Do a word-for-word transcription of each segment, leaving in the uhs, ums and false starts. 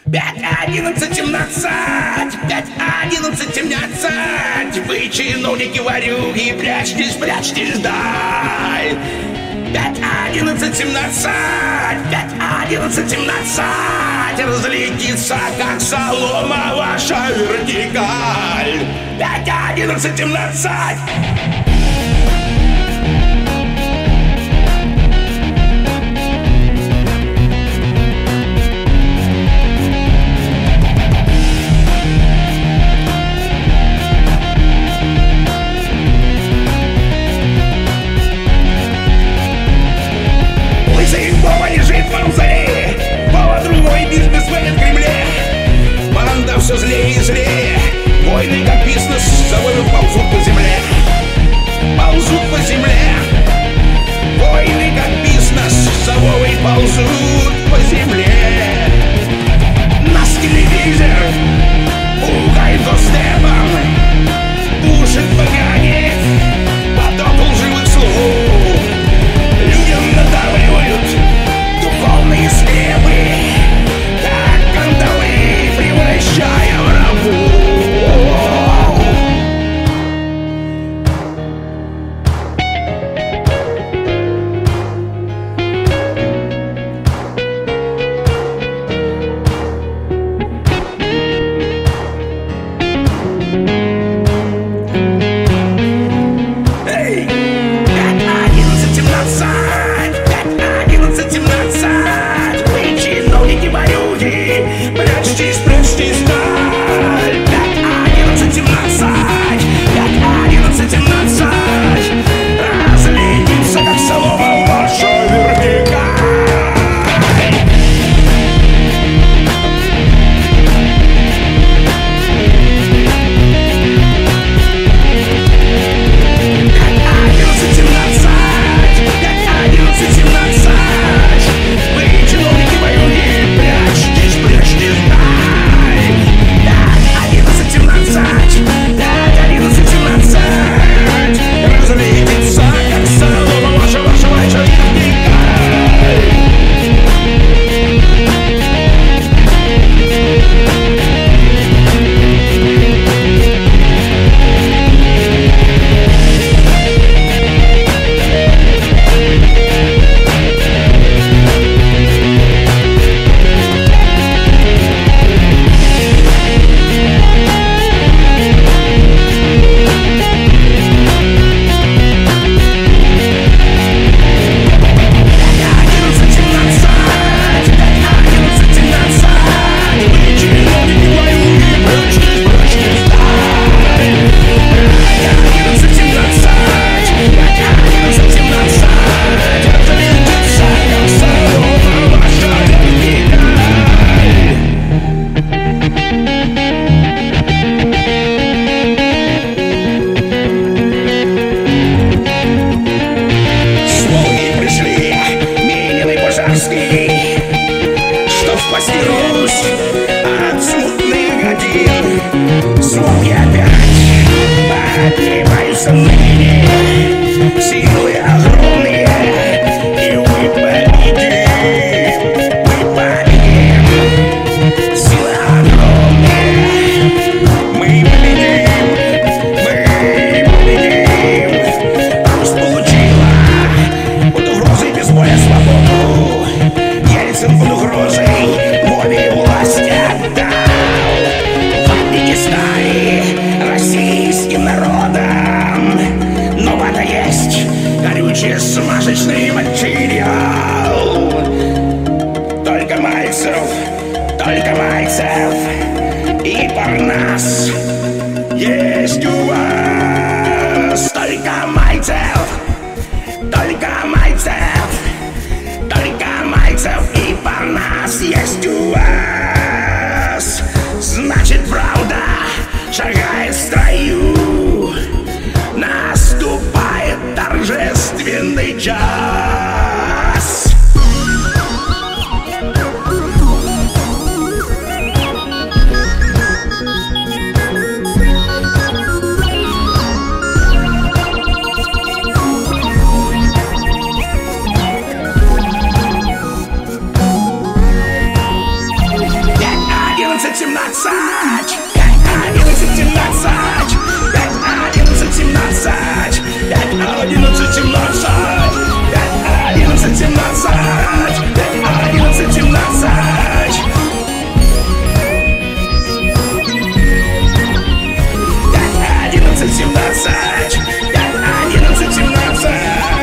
Пять, одиннадцать, семнадцать, пять, одиннадцать, семнадцать. Вы, чиновники, ворюги, прячьтесь, прячьтесь вдаль. Пять, одиннадцать, семнадцать, пять, одиннадцать, семнадцать. Разлетится, как солома, ваша вертикаль. Пять, одиннадцать, семнадцать. Все злее и злее. Войны, как бизнес, за войну ползут по земле. Ползут по земле. Войны, как бизнес, за войной ползут по земле. Нас телевизор пугает степом, душит, поганит поток лживых слов. Людям надавливают духовные скрепы, как кандалы, превращая в рабу. Эй! Пять, одиннадцать, семнадцать! Пять, одиннадцать, семнадцать! Вы, чиновники, ворюги, прячьтесь, прячьтесь вдаль. Пять, одиннадцать, семнадцать! Пять, одиннадцать, семнадцать! Разлетится, как солома, ваша вертикаль. Что спасти Русь от смутных годин. Слуги опять поднимаются ныне, силы огромные, и вы победим, мы победим. Силы огромные, мы победим, мы победим. Русь получила под угрозой без боя свободу. Ельцин под угрозой воли власть отдал. В Афганистане российским народом. Но вода есть горючий смазочный материал. Только Мальцев, только Мальцев и Парнас есть у вас. Только Мальцев, только Мальцев, только Мальцев и Парнас есть у вас. Значит, правда шагает в строю. Наступает торжественный час. одиннадцать, семнадцать. Пять, одиннадцать, семнадцать. Пять, одиннадцать, семнадцать. Пять, одиннадцать, семнадцать. Пять, одиннадцать, семнадцать. Пять, одиннадцать, семнадцать. Пять, одиннадцать, семнадцать. Пять, одиннадцать, семнадцать.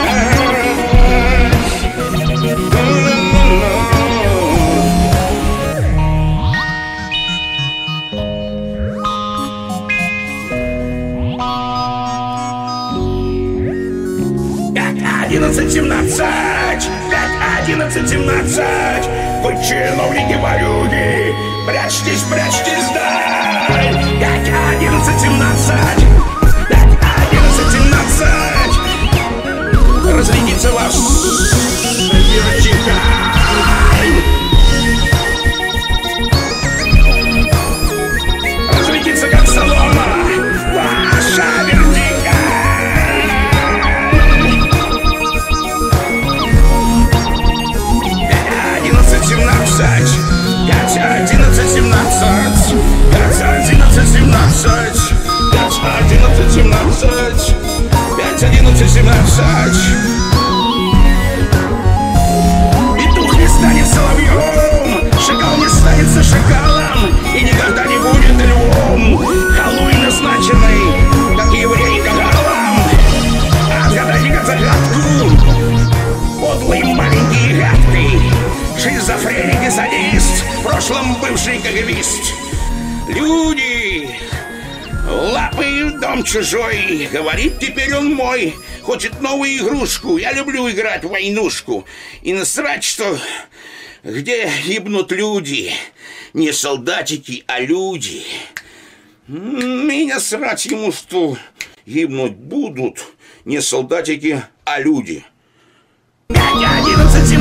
Одиннадцать, семнадцать, пять, одиннадцать, семнадцать. Вы чиновники ворюги, прячьтесь, прячьтесь, дай. Пять, одиннадцать, семнадцать, пять, одиннадцать, семнадцать. Разлетится ваш вертикаль. Разлетится как солома ваша вертикаль. семнадцать, пять, одиннадцать, семнадцать, пять, одиннадцать, семнадцать, пять, одиннадцать, семнадцать, пять, одиннадцать, семнадцать. Петух не станет соловьем, шакал не станет шакалом и никогда не будет львом. Хэллоуин назначенный, как еврей кагалом. Отгадайте-ка загадку, подлый маленький гадкий. Шизофреник и садист, в прошлом бывший КГБист. Люди, лапы дом чужой, говорит, теперь он мой. Хочет новую игрушку, я люблю играть в войнушку. И насрать, что где гибнут люди. Не солдатики, а люди. Меня срать ему, что гибнуть будут не солдатики, а люди. Пять, одиннадцать,